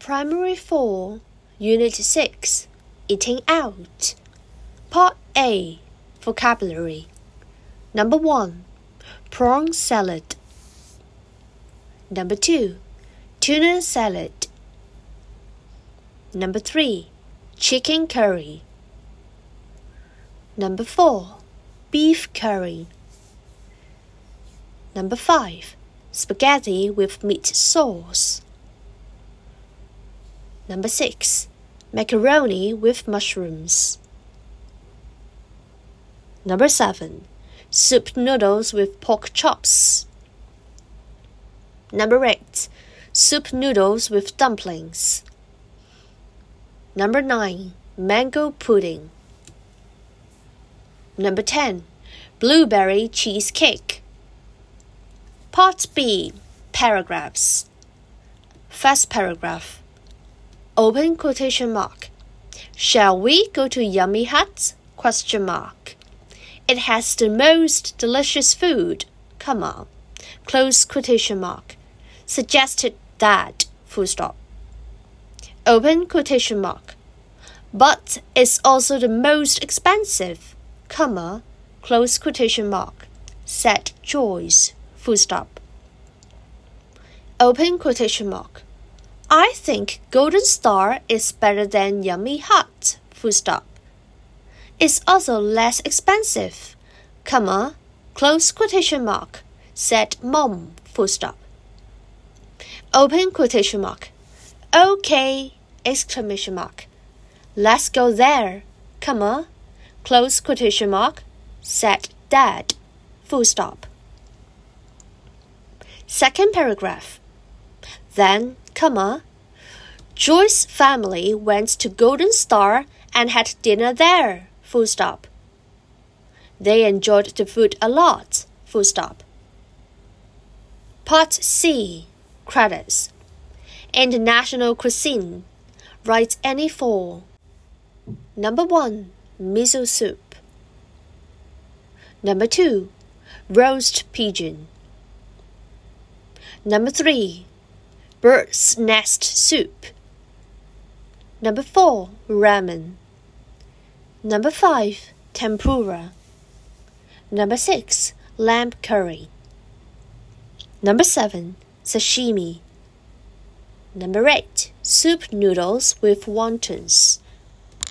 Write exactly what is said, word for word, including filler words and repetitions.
Primary four, Unit six, Eating Out. Part A, Vocabulary. Number one, prawn salad. Number two, tuna salad. Number three, chicken curry. Number four, beef curry. Number five, spaghetti with meat sauce. Number six, macaroni with mushrooms. Number seven, soup noodles with pork chops. Number eight, soup noodles with dumplings. Number nine, mango pudding. Number ten, blueberry cheesecake. Part B, Paragraphs. First paragraph. Open quotation mark. Shall we go to Yummy Hut? Question mark. It has the most delicious food, comma. Close quotation mark. Suggested that, full stop. Open quotation mark. But it's also the most expensive, comma. Close quotation mark. Said Joyce, full stop. Open quotation mark. I think Golden Star is better than Yummy Hut, full stop. It's also less expensive, comma, close quotation mark, said Mom, full stop. Open quotation mark. Okay, exclamation mark. Let's go there, comma, close quotation mark, said Dad, full stop. Second paragraph. Then, comma, Joyce's family went to Golden Star and had dinner there, full stop. They enjoyed the food a lot, full stop. Part C, Credits. International cuisine. Write any four. Number one, miso soup. Number two, roast pigeon. Number three, bird's nest soup. Number four, ramen. Number five, tempura. Number six, lamb curry. Number seven, sashimi. Number eight, soup noodles with wontons.